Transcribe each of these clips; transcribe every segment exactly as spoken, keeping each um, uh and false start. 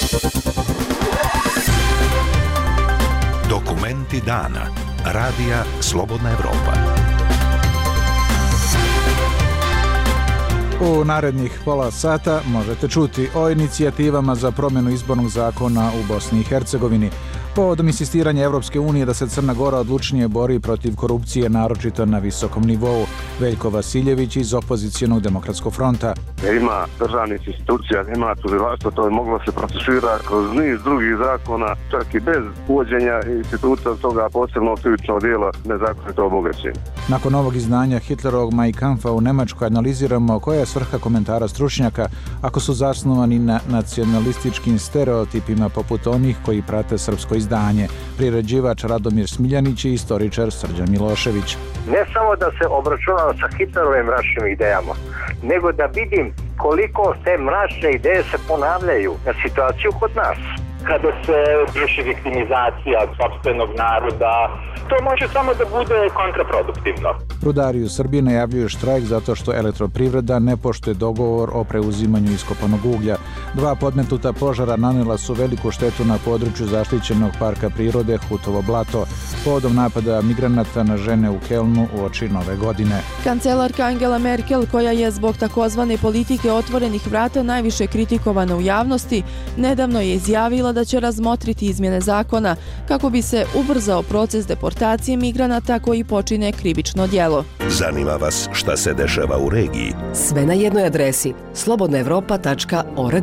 Dokumenti dana. Radija Slobodna Evropa. U narednih pola sata možete čuti o inicijativama za promjenu izbornog zakona u Bosni i Hercegovini, povodom insistiranja Evropske unije da se Crna Gora odlučnije bori protiv korupcije, naročito na visokom nivou. Veljko Vasiljević iz Opozicijonog demokratskog fronta. Ima državnih institucija, ima tužilaštvo, to je moglo se procesuirati kroz niz drugih zakona, čak i bez uvođenja institucija toga posebno krivičnog dijela nezakonito obogaćenje. Nakon ovog izdanja Hitlerovog Mein Kampfa u Nemačkoj analiziramo koja je svrha komentara stručnjaka ako su zasnovani na nacionalističkim stereotipima poput onih koji prate srpsko izdanje. Priređivač Radomir Smiljanić i istoričar Srđan Milošević. Ne samo da se obračunao sa Hitlerovim mračnim idejama, nego da vidim koliko te mračne ideje se ponavljaju na situaciju kod nas. Kada se vrši viktimizacija sopstvenog naroda, to može samo da bude kontraproduktivno. Rudari u Srbiji najavljuju štrajk zato što elektroprivreda ne poštuje dogovor o preuzimanju iskopanog uglja. Dva podmetnuta požara nanela su veliku štetu na području zaštićenog parka prirode Hutovo blato, povodom napada migranata na žene u Kelnu uoči nove godine. Kancelarka Angela Merkel, koja je zbog takozvane politike otvorenih vrata najviše kritikovana u javnosti, nedavno je izjavila da će razmotriti izmjene zakona kako bi se ubrzao proces deportacije migranata koji počine krivično djelo. Zanima vas šta se dešava u regiji? Sve na jednoj adresi slobodna evropa tačka org.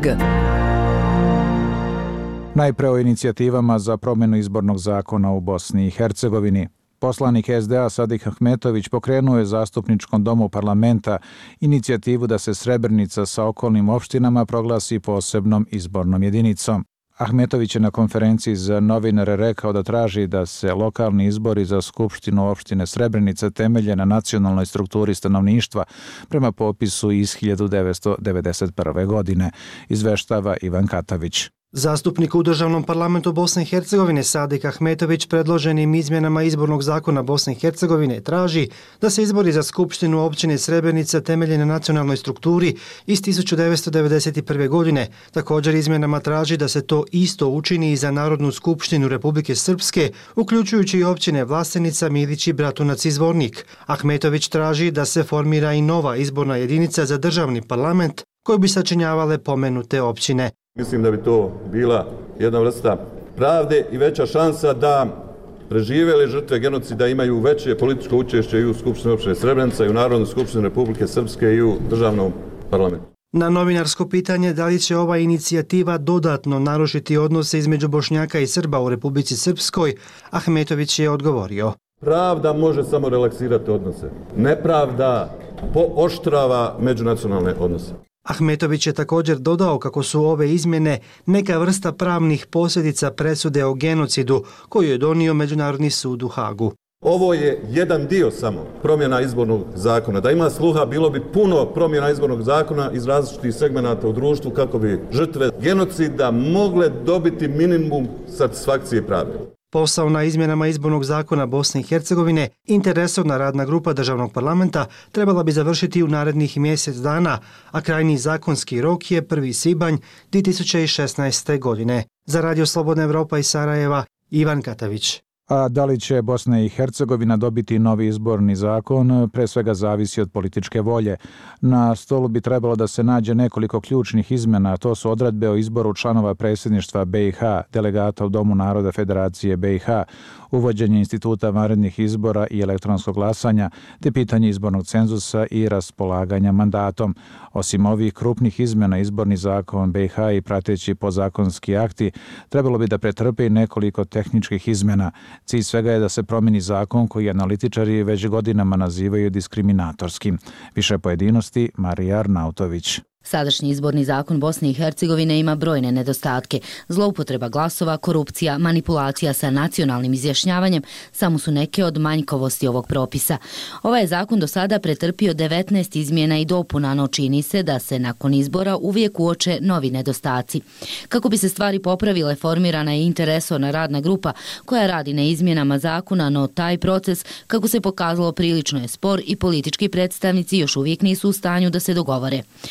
Najpre o inicijativama za promjenu izbornog zakona u Bosni i Hercegovini. Poslanik es de a Sadik Ahmetović pokrenuo je zastupničkom domu parlamenta inicijativu da se Srebrenica sa okolnim opštinama proglasi posebnom izbornom jedinicom. Ahmetović je na konferenciji za novinare rekao da traži da se lokalni izbori za Skupštinu opštine Srebrenica temelje na nacionalnoj strukturi stanovništva prema popisu iz hiljadu devetsto devedeset prve. godine, izveštava Ivan Katavić. Zastupnik u državnom parlamentu Bosne i Hercegovine Sadik Ahmetović predloženim izmjenama izbornog zakona Bosne i Hercegovine traži da se izbori za Skupštinu općine Srebrenica temelje na nacionalnoj strukturi iz hiljadu devetsto devedeset prve. godine. Također izmjenama traži da se to isto učini i za Narodnu skupštinu Republike Srpske, uključujući i općine Vlasenica, Milić i Bratunac i Zvornik. Ahmetović traži da se formira i nova izborna jedinica za državni parlament koju bi sačinjavale pomenute općine. Mislim da bi to bila jedna vrsta pravde i veća šansa da preživjele žrtve genocida imaju veće političko učešće i u Skupštini opštine Srebrenica i u Narodnoj skupštini Republike Srpske i u državnom parlamentu. Na novinarsko pitanje da li će ova inicijativa dodatno narušiti odnose između Bošnjaka i Srba u Republici Srpskoj, Ahmetović je odgovorio. Pravda može samo relaksirati odnose. Nepravda pooštrava međunacionalne odnose. Ahmetović je također dodao kako su ove izmjene neka vrsta pravnih posljedica presude o genocidu koju je donio Međunarodni sud u Hagu. Ovo je jedan dio samo promjena izbornog zakona. Da ima sluha, bilo bi puno promjena izbornog zakona iz različitih segmenata u društvu kako bi žrtve genocida mogle dobiti minimum satisfakcije pravde. Posao na izmjenama izbornog zakona Bosne i Hercegovine, interresorna radna grupa državnog parlamenta trebala bi završiti u narednih mjesec dana, a krajnji zakonski rok je prvi svibanj dvije tisuće šesnaeste. godine. Za Radio Slobodna Evropa iz Sarajeva, Ivan Katavić. A da li će Bosna i Hercegovina dobiti novi izborni zakon, pre svega zavisi od političke volje. Na stolu bi trebalo da se nađe nekoliko ključnih izmjena, a to su odredbe o izboru članova predsjedništva be i ha, delegata u Domu naroda Federacije be i ha, uvođenje instituta vanrednih izbora i elektronskog glasanja, te pitanje izbornog cenzusa i raspolaganja mandatom. Osim ovih krupnih izmjena, izborni zakon be i ha i prateći podzakonski akti trebalo bi da pretrpe i nekoliko tehničkih izmjena. Cilj svega je da se promijeni zakon koji analitičari već godinama nazivaju diskriminatorskim. Više pojedinosti, Marija Arnautović. Sadašnji izborni zakon Bosne i Hercegovine ima brojne nedostatke. Zloupotreba glasova, korupcija, manipulacija sa nacionalnim izjašnjavanjem samo su neke od manjkavosti ovog propisa. Ovaj je zakon do sada pretrpio devetnaest izmjena i dopuna, no čini se da se nakon izbora uvijek uoče novi nedostaci. Kako bi se stvari popravile, formirana je interresorna radna grupa koja radi na izmjenama zakona, no taj proces, kako se pokazalo, prilično je spor i politički predstavnici još uvijek nisu u stanju da se dogovore. Vehid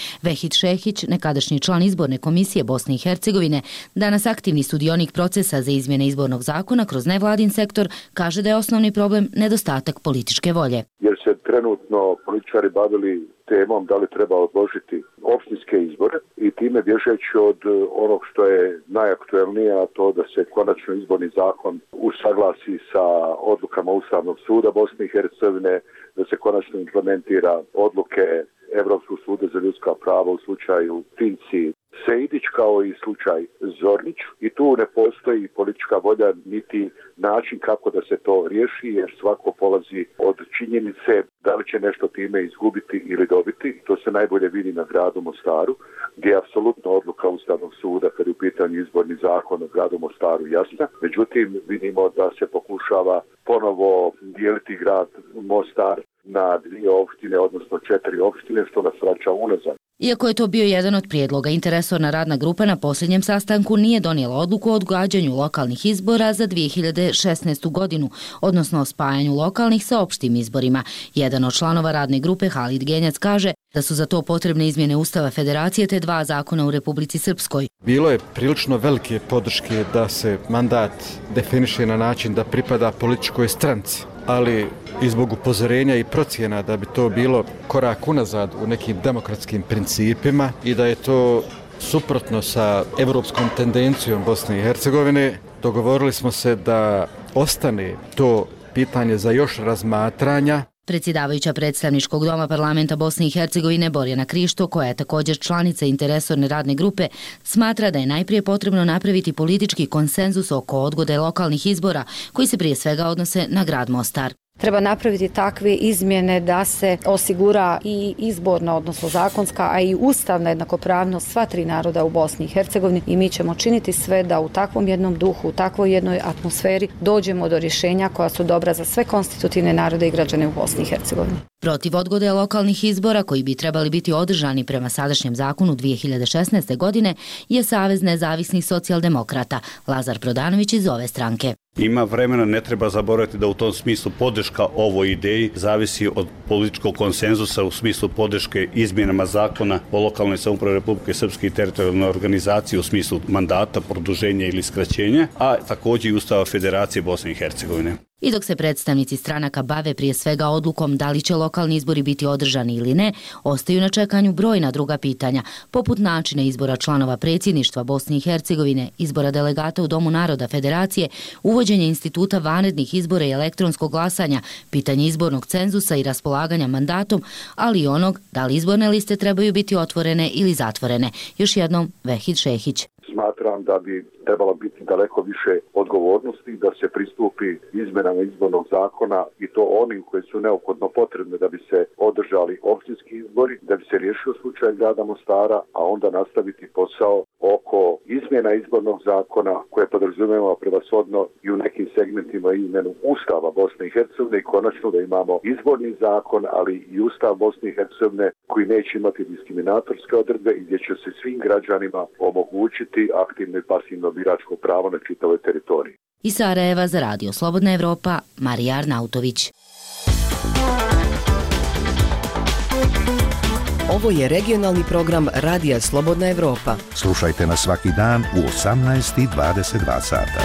Vehid Šehić, nekadašnji član izborne komisije Bosne i Hercegovine, danas aktivni sudionik procesa za izmjene izbornog zakona kroz nevladin sektor, kaže da je osnovni problem nedostatak političke volje. Jer se trenutno političari bavili temom da li treba odložiti općinske izbore i time bježeći od onog što je najaktuelnije, a to da se konačno izborni zakon usaglasi sa odlukama Ustavnog suda Bosne i Hercegovine, da se konačno implementira odluke Europskog suda za ljudska prava u slučaju Finci Sejdić kao i slučaj Zornić i tu ne postoji politička volja niti način kako da se to riješi jer svako polazi od činjenice da li će nešto time izgubiti ili dobiti. To se najbolje vidi na gradu Mostaru gdje je apsolutno odluka Ustavnog suda kad je u pitanju izborni zakon o gradu Mostaru jasna. Međutim, vidimo da se pokušava ponovo dijeliti grad Mostar na dvije opštine, odnosno četiri opštine, što nas vraća unazad. Iako je to bio jedan od prijedloga, interesorna radna grupa na posljednjem sastanku nije donijela odluku o odgađanju lokalnih izbora za dvije hiljade šesnaestu godinu, odnosno o spajanju lokalnih sa opštim izborima. Jedan od članova radne grupe, Halid Genjac, kaže da su za to potrebne izmjene Ustava Federacije te dva zakona u Republici Srpskoj. Bilo je prilično velike podrške da se mandat definiše na način da pripada političkoj stranci, ali i zbog upozorenja i procjena da bi to bilo korak unazad u nekim demokratskim principima i da je to suprotno sa evropskom tendencijom Bosne i Hercegovine, dogovorili smo se da ostane to pitanje za još razmatranja. Predsjedavajuća predstavničkog doma parlamenta Bosne i Hercegovine Borjana Krišto, koja je također članica interesorne radne grupe, smatra da je najprije potrebno napraviti politički konsenzus oko odgode lokalnih izbora koji se prije svega odnose na grad Mostar. Treba napraviti takve izmjene da se osigura i izborna, odnosno zakonska, a i ustavna jednakopravnost sva tri naroda u Bosni i Hercegovini i mi ćemo činiti sve da u takvom jednom duhu, u takvoj jednoj atmosferi dođemo do rješenja koja su dobra za sve konstitutivne narode i građane u Bosni i Hercegovini. Protiv odgode lokalnih izbora koji bi trebali biti održani prema sadašnjem zakonu dvije hiljade šesnaeste. godine je Savez nezavisnih socijaldemokrata. Lazar Prodanović iz ove stranke. Ima vremena, ne treba zaboraviti da u tom smislu podrška ovoj ideji zavisi od političkog konsenzusa u smislu podrške izmjenama zakona o lokalnoj samoupravi Republike Srpske i teritorijalnoj organizaciji u smislu mandata, produženja ili skraćenja, a također i Ustava Federacije Bosne i Hercegovine. I dok se predstavnici stranaka bave prije svega odlukom da li će lokalni izbori biti održani ili ne, ostaju na čekanju brojna druga pitanja, poput načina izbora članova predsjedništva Bosne i Hercegovine, izbora delegata u Domu naroda Federacije, uvođenje instituta vanrednih izbora i elektronskog glasanja, pitanje izbornog cenzusa i raspolaganja mandatom, ali i onog da li izborne liste trebaju biti otvorene ili zatvorene. Još jednom, Vehid Šehić. Smatram da bi trebalo biti daleko više odgovornosti da se pristupi izmenama izbornog zakona i to onim koji su neophodno potrebne da bi se održali općinski izbori, da bi se riješio slučaj grada Mostara, a onda nastaviti posao oko izmjena izbornog zakona koje podrazumijeva prevashodno i u nekim segmentima izmjenu Ustava Bosne i Hercegovine i konačno da imamo izborni zakon, ali i Ustav Bosne i Hercegovine koji neće imati diskriminatorske odredbe i gdje će se svim građanima omogućiti aktivno i pasivno biračko pravo na čitavoj teritoriji. Iz Sarajeva za Radio Slobodna Evropa, Marija Arnautović. Ovo je regionalni program Radija Slobodna Evropa. Slušajte nas svaki dan u osamnaest i dvadeset dva sata.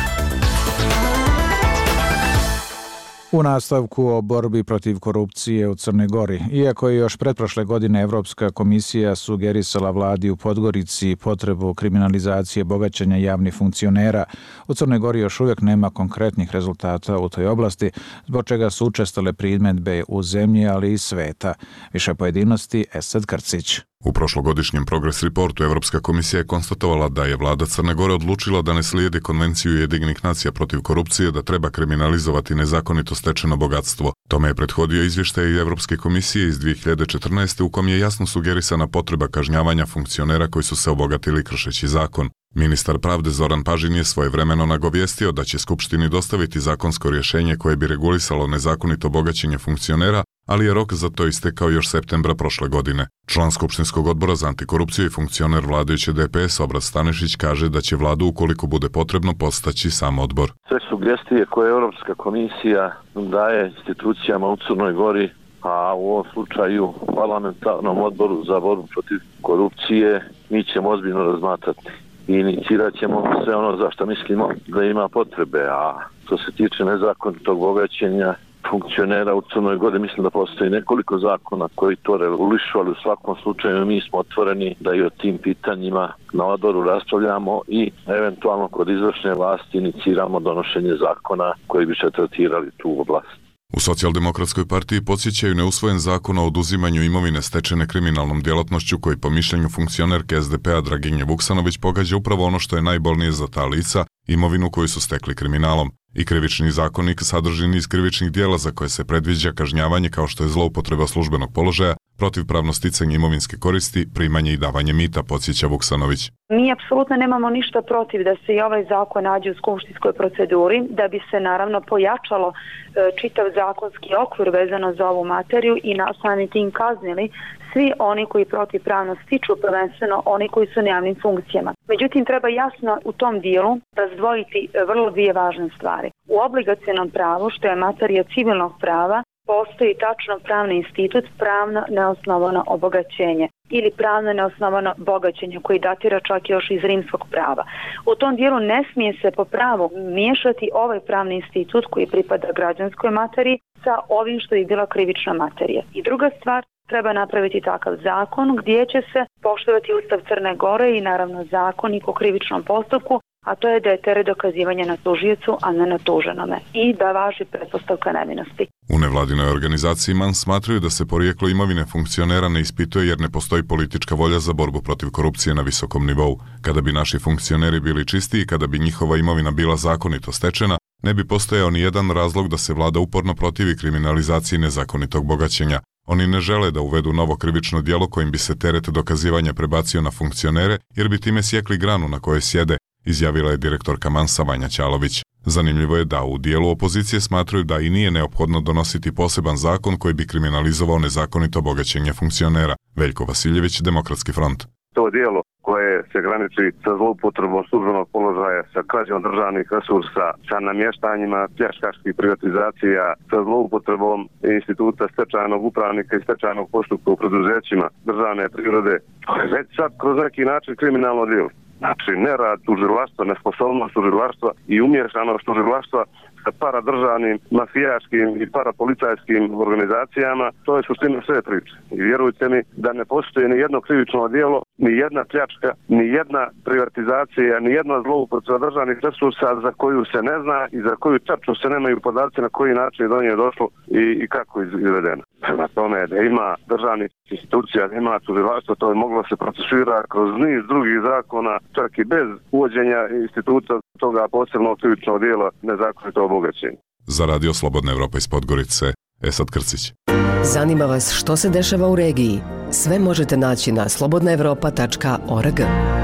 U nastavku o borbi protiv korupcije u Crnoj Gori. Iako je još pretprošle godine Evropska komisija sugerisala vladi u Podgorici potrebu kriminalizacije bogaćenja javnih funkcionera, u Crnoj Gori još uvijek nema konkretnih rezultata u toj oblasti, zbog čega su učestale primjedbe u zemlji, ali i sveta. Više pojedinosti, Esad Krcić. U prošlogodišnjem Progress Reportu Evropska komisija je konstatovala da je vlada Crne Gore odlučila da ne slijedi konvenciju Ujedinjenih nacija protiv korupcije, da treba kriminalizovati nezakonito stečeno bogatstvo. Tome je prethodio izvještaj Evropske komisije iz dvije hiljade četrnaeste. u kom je jasno sugerisana potreba kažnjavanja funkcionera koji su se obogatili kršeći zakon. Ministar pravde Zoran Pažin je svojevremeno nagovijestio da će Skupštini dostaviti zakonsko rješenje koje bi regulisalo nezakonito bogaćenje funkcionera, ali je rok za to istekao još septembra prošle godine. Član Skupštinskog odbora za antikorupciju i funkcioner vladajuće D P S Obraz Stanišić kaže da će vladu, ukoliko bude potrebno, postaći sam odbor. Sve sugestije koje Europska komisija daje institucijama u Crnoj Gori a u ovom slučaju parlamentarnom odboru za borbu protiv korupcije mi ćemo ozbiljno razmatrati i inicirat ćemo sve ono za što mislimo da ima potrebe, a što se tiče nezakonitog bogaćenja funkcionera u Crnoj Gori, mislim da postoji nekoliko zakona koji to regulišu, ali u svakom slučaju mi smo otvoreni da i o tim pitanjima na odboru raspravljamo i eventualno kod izvršne vlasti iniciramo donošenje zakona koji bi se tretirali tu oblast. U Socijaldemokratskoj partiji podsjećaju neusvojen zakon o oduzimanju imovine stečene kriminalnom djelatnošću koji po mišljenju funkcionerke es de pe a Draginje Vuksanović pogađa upravo ono što je najbolnije za ta lica, imovinu koju su stekli kriminalom. I krivični zakonik sadrži niz krivičnih dijela za koje se predviđa kažnjavanje kao što je zloupotreba službenog položaja, protivpravno sticanje imovinske koristi, primanje i davanje mita, podsjeća Vuksanović. Mi apsolutno nemamo ništa protiv da se i ovaj zakon nađe u skupštinskoj proceduri, da bi se naravno pojačalo čitav zakonski okvir vezano za ovu materiju i na samim tim kaznili svi oni koji protivpravno stiču, prvenstveno oni koji su na javnim funkcijama. Međutim, treba jasno u tom dijelu razdvojiti vrlo dvije važne stvari. U obligacionom pravu, što je materija civilnog prava, postoji tačno pravni institut pravno neosnovano obogaćenje ili pravno neosnovano bogaćenje koji datira čak još iz rimskog prava. U tom dijelu ne smije se po pravu miješati ovaj pravni institut koji pripada građanskoj materiji sa ovim što je bila krivična materija. I druga stvar, treba napraviti takav zakon gdje će se poštovati Ustav Crne Gore i naravno zakonik o krivičnom postupku, a to je da je teret dokazivanja na tužiocu, a ne na tuženome i da važi pretpostavka nevinosti. U nevladinoj organizaciji M A N smatraju da se porijeklo imovine funkcionera ne ispituje jer ne postoji politička volja za borbu protiv korupcije na visokom nivou. Kada bi naši funkcioneri bili čisti i kada bi njihova imovina bila zakonito stečena, ne bi postojao ni jedan razlog da se vlada uporno protivi kriminalizaciji nezakonitog bogaćenja. Oni ne žele da uvedu novo krivično djelo kojim bi se teret dokazivanja prebacio na funkcionere jer bi time sjekli granu na kojoj sjede, izjavila je direktorka Mansa Vanja Ćalović. Zanimljivo je da u dijelu opozicije smatraju da i nije neophodno donositi poseban zakon koji bi kriminalizovao nezakonito bogaćenje funkcionera. Veljko Vasiljević, Demokratski front. To dijelo koje se graniči sa zloupotrebom službenog položaja, sa krađom državnih resursa, sa namještanjima pljačkaških privatizacija, sa zloupotrebom instituta stečajnog upravnika i stečajnog postupka u preduzećima državne prirode, to je već sad kroz neki način kriminalno djelo. Znači, nerad tužilaštva, nesposobnost tužilaštva i umješanost tužilaštva sa paradržavnim, mafijaškim i parapolicajskim organizacijama, to je suština sve priče. I vjerujte mi da ne postoji ni jedno krivično djelo, ni jedna pljačka, ni jedna privatizacija, ni jedna zloupotreba državnih resursa za koju se ne zna i za koju tačno se nemaju podaci na koji način je do nje došlo i, i kako je izvedeno. Prema tome da ima državnih institucija, da ima tužilaštva, to je moglo se procesuira kroz niz drugih zakona, čak i bez uvođenja instituta toga posebnog krivičnog djela nezakonitog bogaćenja. Za Radio Slobodna Evropa iz Podgorice, Esad Krcić. Zanima vas što se dešava u regiji? Sve možete naći na slobodna evropa tačka org.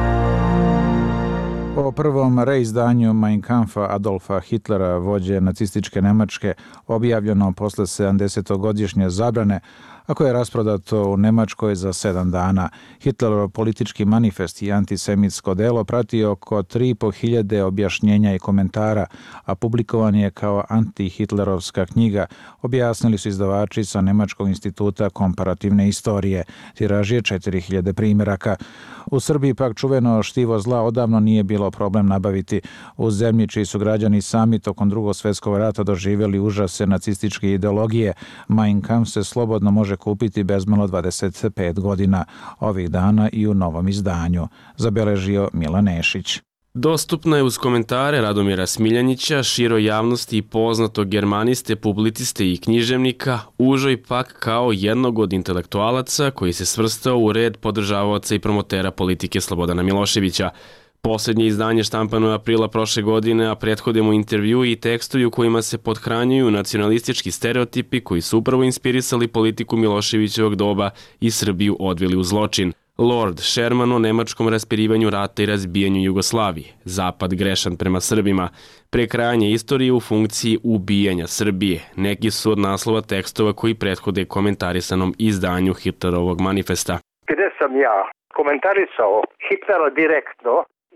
O prvom reizdanju Mein Kampfa Adolfa Hitlera, vođe nacističke Nemačke, objavljeno posle sedamdesetogodišnje zabrane, a koje je rasprodato u Nemačkoj za sedam dana. Hitlerov politički manifest i antisemitsko delo prati oko tri i po hiljade objašnjenja i komentara, a publikovan je kao antihitlerovska knjiga, objasnili su izdavači sa Nemačkog instituta komparativne istorije. Tiraž je četiri hiljade primjeraka. U Srbiji pak čuveno štivo zla odavno nije bilo problem nabaviti. U zemlji čiji su građani sami tokom Drugog svjetskog rata doživjeli užase nacističke ideologije, Mein Kampf se slobodno može kupiti bezmalo dvadeset pet godina, ovih dana i u novom izdanju, zabeležio Milan Nešić. Dostupna je uz komentare Radomira Smiljanića, široj javnosti i poznatog germaniste, publiciste i književnika, užoj pak kao jednog od intelektualaca koji se svrstao u red podržavaoca i promotera politike Slobodana Miloševića. Posljednje izdanje štampano je aprila prošle godine, a prethode mu intervju i tekstovi u kojima se pothranjuju nacionalistički stereotipi koji su upravo inspirisali politiku Miloševićevog doba i Srbiju odveli u zločin. Lord Sherman o nemačkom raspirivanju rata i razbijanju Jugoslavije, Zapad grešan prema Srbima, prekrajanje istorije u funkciji ubijanja Srbije. Neki su od naslova tekstova koji prethode komentarisanom izdanju Hitlerovog manifesta. Gdje sam ja komentarisao Hitlera direktno,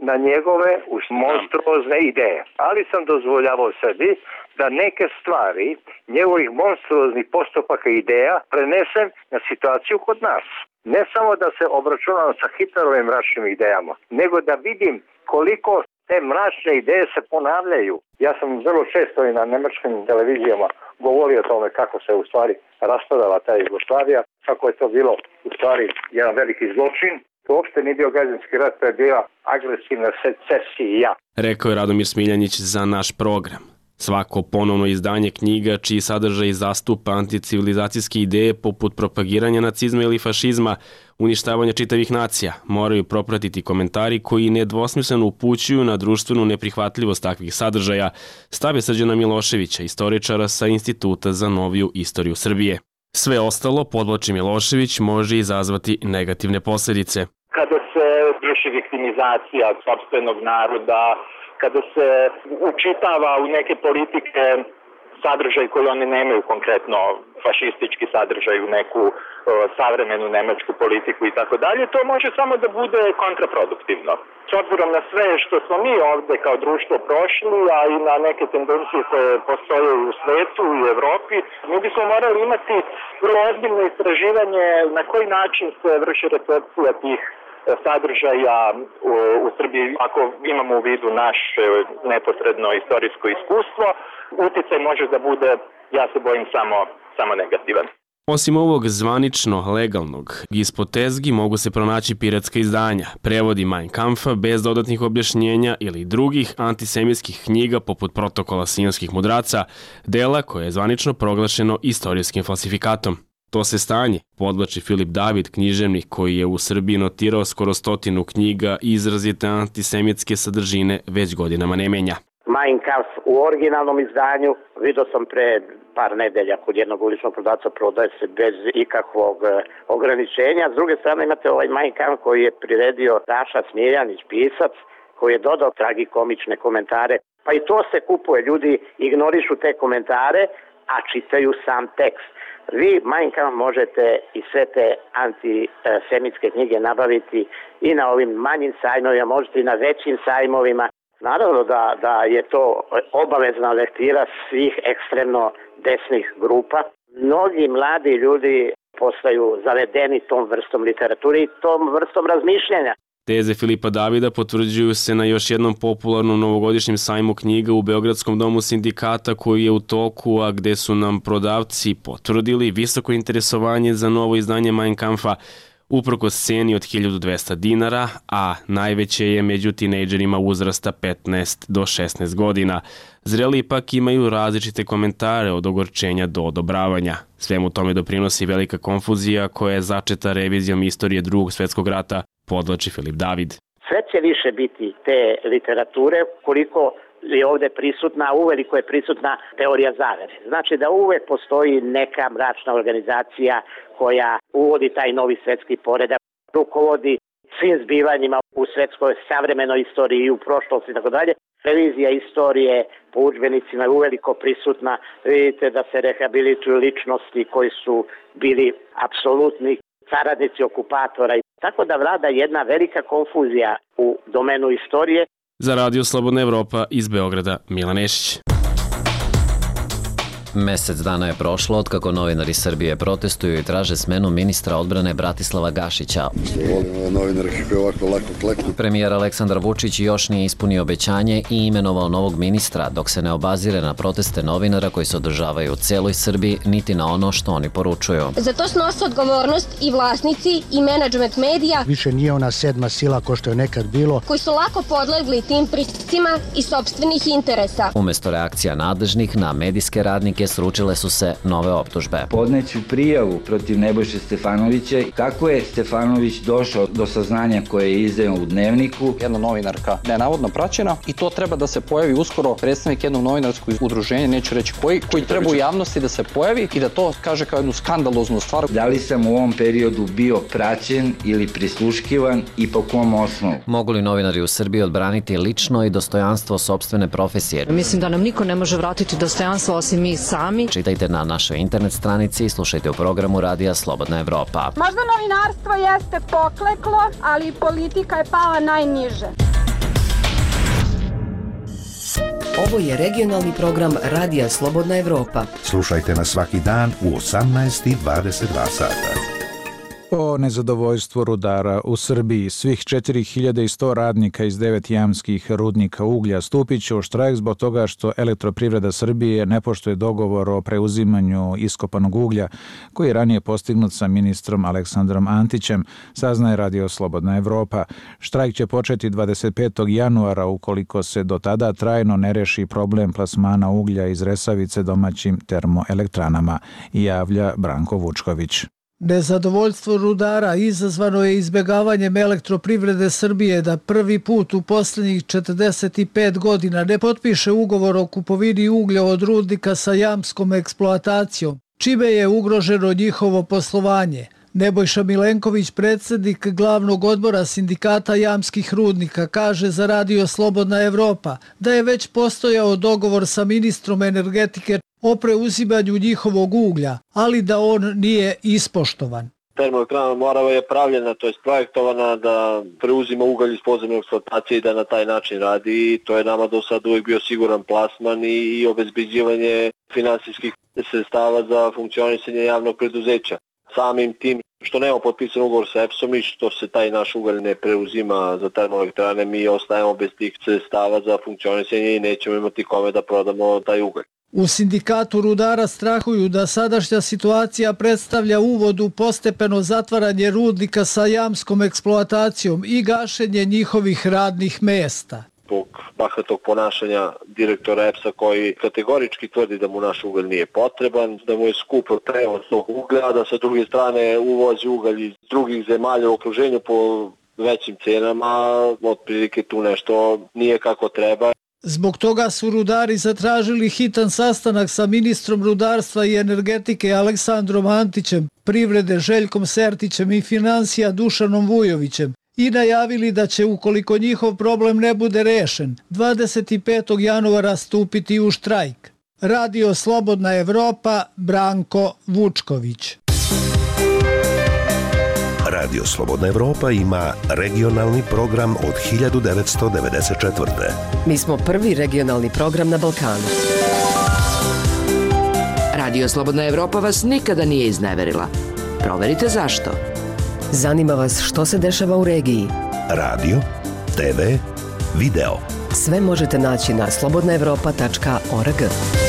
na njegove monstruozne ideje. Ali sam dozvoljavao sebi da neke stvari njegovih monstruoznih postupaka i ideja prenesem na situaciju kod nas. Ne samo da se obračunam sa Hitlerovim mračnim idejama, nego da vidim koliko te mračne ideje se ponavljaju. Ja sam vrlo često i na nemačkim televizijama govorio o tome kako se u stvari raspadala ta Jugoslavija, kako je to bilo u stvari jedan veliki zločin. To uopšte nije bio građanski rat, to je bila agresivna secesija. Rekao je Radomir Smiljanić za naš program. Svako ponovno izdanje knjiga čiji sadržaj zastupa anticivilizacijske ideje poput propagiranja nacizma ili fašizma, uništavanja čitavih nacija, moraju propratiti komentari koji nedvosmisleno upućuju na društvenu neprihvatljivost takvih sadržaja, stave Srđana Miloševića, istoričara sa Instituta za noviju istoriju Srbije. Sve ostalo, podvlači Milošević, može izazvati negativne posljedice. Kada se vrši viktimizacija sopstvenog naroda, kada se učitava u neke politike sadržaj koji oni nemaju, konkretno fašistički sadržaj u neku o, savremenu nemačku politiku i tako dalje, to može samo da bude kontraproduktivno. S obzirom na sve što smo mi ovde kao društvo prošli, a i na neke tendencije koje postoje u svetu i u Evropi, mi bismo morali imati vrlo ozbiljno istraživanje na koji način se vrši recepcija tih sadržaja u, u Srbiji, ako imamo u vidu naše neposredno istorijsko iskustvo, uticaj može da bude, ja se bojim, samo, samo negativan. Osim ovog zvanično legalnog, ispod tezgi mogu se pronaći piratska izdanja, prevodi Mein Kampfa bez dodatnih objašnjenja ili drugih antisemitskih knjiga poput Protokola sionskih mudraca, dela koje je zvanično proglašeno istorijskim falsifikatom. To se stanje podvlači Filip David, književnik koji je u Srbiji notirao skoro stotinu knjiga i izrazite antisemitske sadržine već godinama ne menja. Mein Kampf u originalnom izdanju, vidio sam pre par nedelja kod jednog uličnog prodavca, prodaje se bez ikakvog ograničenja. S druge strane imate ovaj Mein Kampf koji je priredio Raša Smiljanić, pisac, koji je dodao tragikomične komentare. Pa i to se kupuje, ljudi ignorišu te komentare, a čitaju sam tekst. Vi Mein Kampf možete i sve te antisemitske knjige nabaviti i na ovim manjim sajmovima, možete i na većim sajmovima. Naravno da, da je to obavezna lektira svih ekstremno desnih grupa. Mnogi mladi ljudi postaju zavedeni tom vrstom literature i tom vrstom razmišljanja. Teze Filipa Davida potvrđuju se na još jednom popularnom novogodišnjem sajmu knjiga u Beogradskom domu sindikata koji je u toku, a gde su nam prodavci potvrdili visoko interesovanje za novo izdanje Mein Kampfa, uprkos ceni od hiljadu dvesta dinara, a najveće je među tinejdžerima uzrasta petnaest do šesnaest godina. Zreli ipak imaju različite komentare od ogorčenja do odobravanja. Svemu tome doprinosi velika konfuzija koja je začeta revizijom istorije drugog svetskog rata, podvlači Filip David. Sve će više biti te literature koliko je ovde prisutna, uveliko je prisutna teorija zavere. Znači da uvek postoji neka mračna organizacija koja uvodi taj novi svetski poredak, rukovodi svim zbivanjima u svetskoj savremenoj istoriji i u prošlosti i tako dalje. Revizija istorije po udžbenicima je uveliko prisutna. Vidite da se rehabilituju ličnosti koji su bili apsolutni saradnici okupatora. Tako da vlada jedna velika konfuzija u domenu istorije. Za Radio Slobodna Evropa iz Beograda, Milan Nešić. Mesec dana je prošlo od kako novinari Srbije protestuju i traže smenu ministra odbrane Bratislava Gašića. Volim novinarke koji ovako lako kleknu. Premijer Aleksandar Vučić još nije ispunio obećanje i imenovao novog ministra, dok se ne obazire na proteste novinara koji se održavaju u celoj Srbiji, niti na ono što oni poručuju. Za to snose odgovornost i vlasnici i menadžment medija. Više nije ona sedma sila ko što je nekad bilo. Koji su lako podlegli tim pritiscima i sopstvenih interesa. Umesto reakcija nadležnih na medijske radnike sručile su se nove optužbe. Podneću prijavu protiv Nebojše Stefanovića. Kako je Stefanović došao do saznanja koje je izdao u Dnevniku? Jedna novinarka da je navodno praćena i to treba da se pojavi uskoro predstavnik jednog novinarskog udruženja, neću reći koji, koji treba u javnosti da se pojavi i da to kaže kao jednu skandaloznu stvar. Da li sam u ovom periodu bio praćen ili prisluškivan i po kom osnovu? Mogu li novinari u Srbiji odbraniti lično i dostojanstvo sopstvene profesije? Mislim da nam niko ne može vratiti dostojanstvo osim mi sami. Čitajte na našoj internet stranici i slušajte u programu Radija Slobodna Evropa. Možda novinarstvo jeste pokleklo, ali politika je pala najniže. Ovo je regionalni program Radija Slobodna Evropa. Slušajte nas svaki dan u osamnaest i dvadeset dva sata. O nezadovoljstvu rudara u Srbiji. Svih četiri hiljade sto radnika iz devet jamskih rudnika uglja stupit će u štrajk zbog toga što Elektroprivreda Srbije ne poštuje dogovor o preuzimanju iskopanog uglja koji je ranije postignut sa ministrom Aleksandrom Antićem, saznaje Radio Slobodna Evropa. Štrajk će početi dvadeset petog januara ukoliko se do tada trajno ne reši problem plasmana uglja iz Resavice domaćim termoelektranama, javlja Branko Vučković. Nezadovoljstvo rudara izazvano je izbjegavanjem Elektroprivrede Srbije da prvi put u posljednjih četrdeset pet godina ne potpiše ugovor o kupovini uglja od rudnika sa jamskom eksploatacijom, čime je ugroženo njihovo poslovanje. Nebojša Milenković, predsjednik glavnog odbora sindikata jamskih rudnika, kaže za Radio Slobodna Evropa da je već postojao dogovor sa ministrom energetike o preuzimanju njihovog uglja, ali da on nije ispoštovan. Termoelektrana Morava je pravljena, to je projektovana da preuzima ugalj iz podzemne eksploatacije i da na taj način radi. To je nama do sad uvijek bio siguran plasman i obezbeđivanje finansijskih sredstava za funkcionisanje javnog preduzeća. Samim tim što nema potpisan ugovor sa EPS-om i što se taj naš ugalj ne preuzima za termoelektrane, mi ostajemo bez tih sredstava za funkcionisanje i nećemo imati kome da prodamo taj ugalj. U sindikatu rudara strahuju da sadašnja situacija predstavlja uvod u postepeno zatvaranje rudnika sa jamskom eksploatacijom i gašenje njihovih radnih mesta. Zbog bahatog ponašanja direktora EPS-a koji kategorički tvrdi da mu naš ugalj nije potreban, da mu je skupo prevoz tog uglja, da sa druge strane uvozi ugalj iz drugih zemalja u okruženju po većim cenama, otprilike tu nešto nije kako treba. Zbog toga su rudari zatražili hitan sastanak sa ministrom rudarstva i energetike Aleksandrom Antićem, privrede Željkom Sertićem i financija Dušanom Vujovićem i najavili da će, ukoliko njihov problem ne bude rešen, dvadeset petog januara stupiti u štrajk. Radio Slobodna Evropa, Branko Vučković. Radio Slobodna Evropa ima regionalni program od hiljadu devetsto devedeset četvrte. Mi smo prvi regionalni program na Balkanu. Radio Slobodna Evropa vas nikada nije izneverila. Proverite zašto. Zanima vas što se dešava u regiji? Radio, te ve, video. Sve možete naći na slobodna evropa tačka org.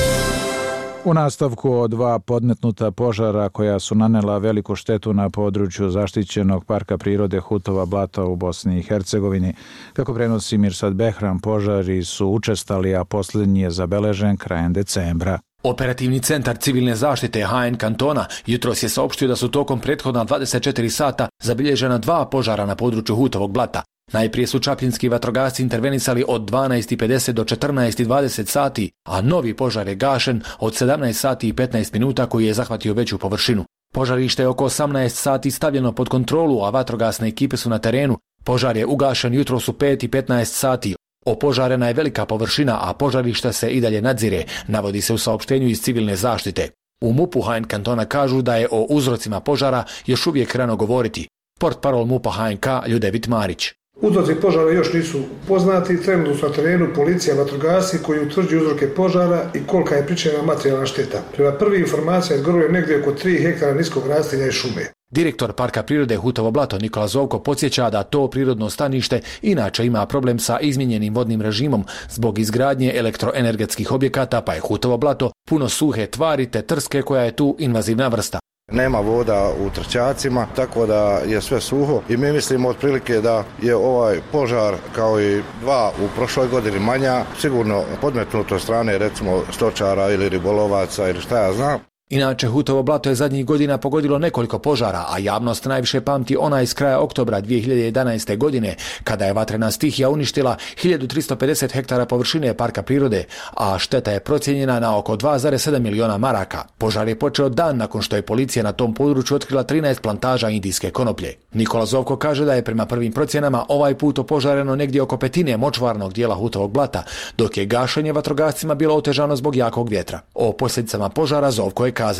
U nastavku o dva podmetnuta požara koja su nanela veliku štetu na području zaštićenog parka prirode Hutova Blato u Bosni i Hercegovini. Kako prenosi Mirsad Behram, požari su učestali, a posljednji je zabeležen krajem decembra. Operativni centar civilne zaštite H N kantona jutros je saopštio da su tokom prethodna dvadeset četiri sata zabilježena dva požara na području Hutovog Blata. Najprije su čapljinski vatrogasci intervenisali od dvanaest i pedeset do četrnaest i dvadeset sati, a novi požar je gašen od sedamnaest sati i petnaest minuta koji je zahvatio veću površinu. Požarište je oko osamnaest sati stavljeno pod kontrolu, a vatrogasne ekipe su na terenu. Požar je ugašen jutros u pet i petnaest sati. Opožarena je velika površina, a požarišta se i dalje nadzire, navodi se u saopštenju iz civilne zaštite. U MUP-u H N kantona kažu da je o uzrocima požara još uvijek rano govoriti. Portparol MUP-a H N K Ljudevit Marić. Uzroci požara još nisu poznati, trenutno su na terenu policija, vatrogasci koji utvrđuju uzroke požara i kolika je pričinjena materijalna šteta. Prema prvi informacija izgoruje negdje oko tri hektara niskog rastinja i šume. Direktor Parka prirode Hutovo Blato Nikola Zovko podsjeća da to prirodno stanište inače ima problem sa izmijenjenim vodnim režimom zbog izgradnje elektroenergetskih objekata, pa je Hutovo Blato puno suhe tvari te trske koja je tu invazivna vrsta. Nema voda u trčacima, tako da je sve suho i mi mislimo otprilike da je ovaj požar kao i dva u prošloj godini manja, sigurno podmetnuto strane recimo stočara ili ribolovaca ili šta ja znam. Inače, Hutovo Blato je zadnjih godina pogodilo nekoliko požara, a javnost najviše pamti ona iz kraja oktobra dvije hiljade jedanaeste. godine, kada je vatrena stihija uništila hiljadu tristo pedeset hektara površine parka prirode, a šteta je procijenjena na oko dva zarez sedam miliona maraka. Požar je počeo dan nakon što je policija na tom području otkrila trinaest plantaža indijske konoplje. Nikola Zovko kaže da je prema prvim procjenama ovaj put opožareno negdje oko petine močvarnog dijela Hutovog Blata, dok je gašenje vatrogascima bilo otežano zbog jakog vjetra. O posljedicama požara Zovko je kazao: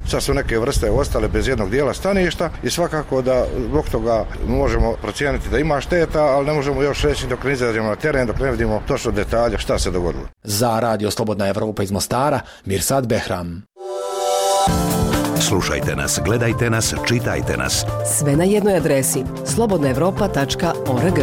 Sad su neke vrste ostale bez jednog dijela staništa i svakako da zbog toga možemo procijeniti da ima šteta, ali ne možemo još reći dok ne izađemo na teren, dok ne vidimo točno detalje šta se dogodilo. Za Radio Slobodna Evropa iz Mostara, Mirsad Behram. Slušajte nas, gledajte nas, čitajte nas. Sve na jednoj adresi slobodna evropa tačka org.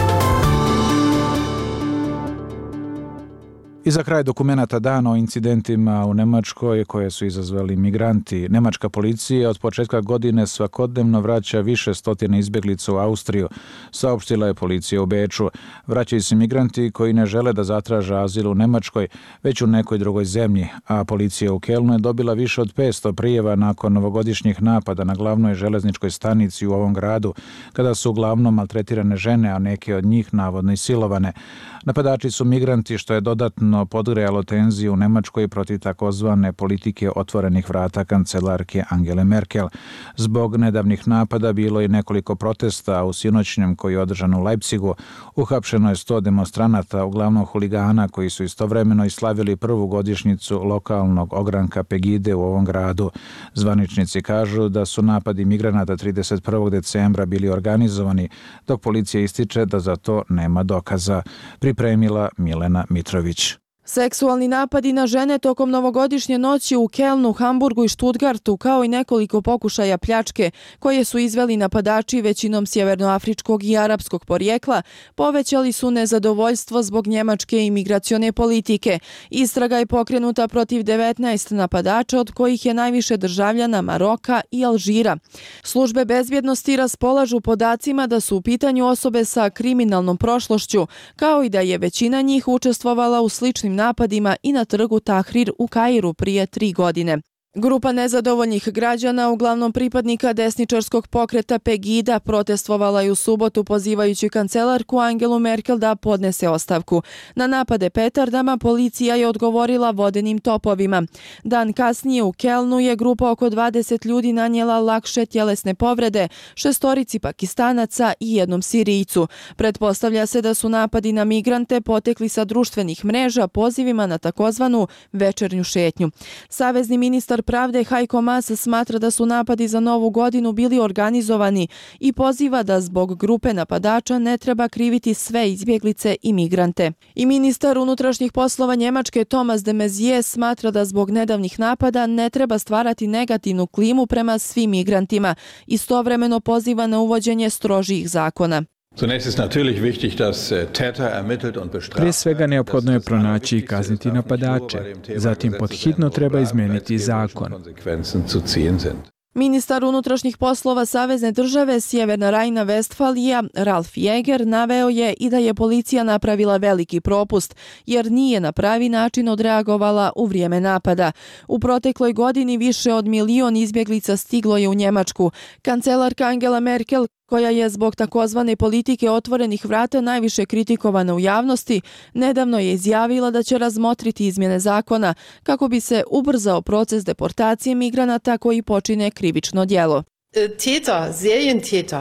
I za kraj dokumenata dana o incidentima u Nemačkoj koje su izazvali migranti. Nemačka policija od početka godine svakodnevno vraća više stotine izbjeglica u Austriju, saopštila je policija u Beču. Vraćaju se migranti koji ne žele da zatraže azil u Nemačkoj, već u nekoj drugoj zemlji, a policija u Kelnu je dobila više od petsto prijeva nakon novogodišnjih napada na glavnoj železničkoj stanici u ovom gradu, kada su uglavnom maltretirane žene, a neke od njih navodno i silovane. Napadači su migranti, što je dodatno podgrejalo tenziju u Nemačkoj protiv takozvane politike otvorenih vrata kancelarke Angele Merkel. Zbog nedavnih napada bilo je nekoliko protesta, a u sinoćnjem koji je održan u Leipzigu uhapšeno je sto demonstranata, uglavnom huligana koji su istovremeno i slavili prvu godišnjicu lokalnog ogranka Pegide u ovom gradu. Zvaničnici kažu da su napadi migranata trideset prvog decembra bili organizovani, dok policija ističe da za to nema dokaza. Pripremila Milena Mitrović. Seksualni napadi na žene tokom novogodišnje noći u Kelnu, Hamburgu i Stuttgartu, kao i nekoliko pokušaja pljačke koje su izveli napadači većinom sjevernoafričkog i arapskog porijekla, povećali su nezadovoljstvo zbog njemačke imigracione politike. Istraga je pokrenuta protiv devetnaest napadača, od kojih je najviše državljana Maroka i Alžira. Službe bezbjednosti raspolažu podacima da su u pitanju osobe sa kriminalnom prošlošću, kao i da je većina njih učestvovala u sličnim napadima i na trgu Tahrir u Kairu prije tri godine. Grupa nezadovoljnih građana, uglavnom pripadnika desničarskog pokreta Pegida, protestvovala je u subotu pozivajući kancelarku Angelu Merkel da podnese ostavku. Na napade petardama policija je odgovorila vodenim topovima. Dan kasnije u Kelnu je grupa oko dvadeset ljudi nanijela lakše tjelesne povrede, šestorici Pakistanaca i jednom Sirijcu. Pretpostavlja se da su napadi na migrante potekli sa društvenih mreža pozivima na takozvanu večernju šetnju. Savezni ministar pravde Heiko Maas smatra da su napadi za novu godinu bili organizovani i poziva da zbog grupe napadača ne treba kriviti sve izbjeglice i migrante. I ministar unutrašnjih poslova Njemačke Thomas de Maizière smatra da zbog nedavnih napada ne treba stvarati negativnu klimu prema svim migrantima. Istovremeno poziva na uvođenje strožijih zakona. Prije svega neophodno je pronaći i kazniti napadače. Zatim podhitno treba izmijeniti zakon. Ministar unutrašnjih poslova Savezne države Sjeverna Rajna-Vestfalija Ralf Jäger naveo je i da je policija napravila veliki propust, jer nije na pravi način odreagovala u vrijeme napada. U protekloj godini više od milion izbjeglica stiglo je u Njemačku. Kancelarka Angela Merkel, koja je zbog takozvane politike otvorenih vrata najviše kritikovana u javnosti, nedavno je izjavila da će razmotriti izmjene zakona kako bi se ubrzao proces deportacije migranata koji počine krivično djelo. Täter, Serientäter,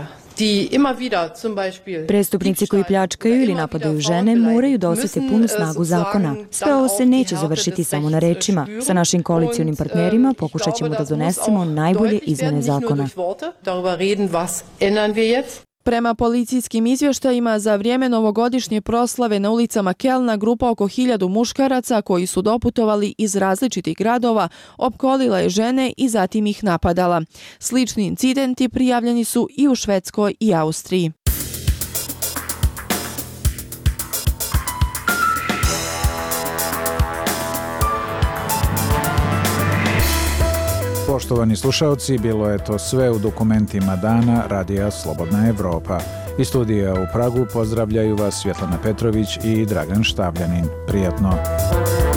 Prestupnici koji pljačkaju ili napadaju žene moraju da osjete punu snagu zakona. Sve ovo se neće završiti samo na rečima. Sa našim koalicionim partnerima pokušat ćemo da donesemo najbolje izmjene zakona. Prema policijskim izvještajima, za vrijeme novogodišnje proslave na ulicama Kelna grupa oko hiljadu muškaraca koji su doputovali iz različitih gradova opkolila je žene i zatim ih napadala. Slični incidenti prijavljeni su i u Švedskoj i Austriji. Poštovani slušalci, bilo je to sve u dokumentima dana Radija Slobodna Evropa. Iz studija u Pragu pozdravljaju vas Svjetlana Petrović i Dragan Štavljanin. Prijatno!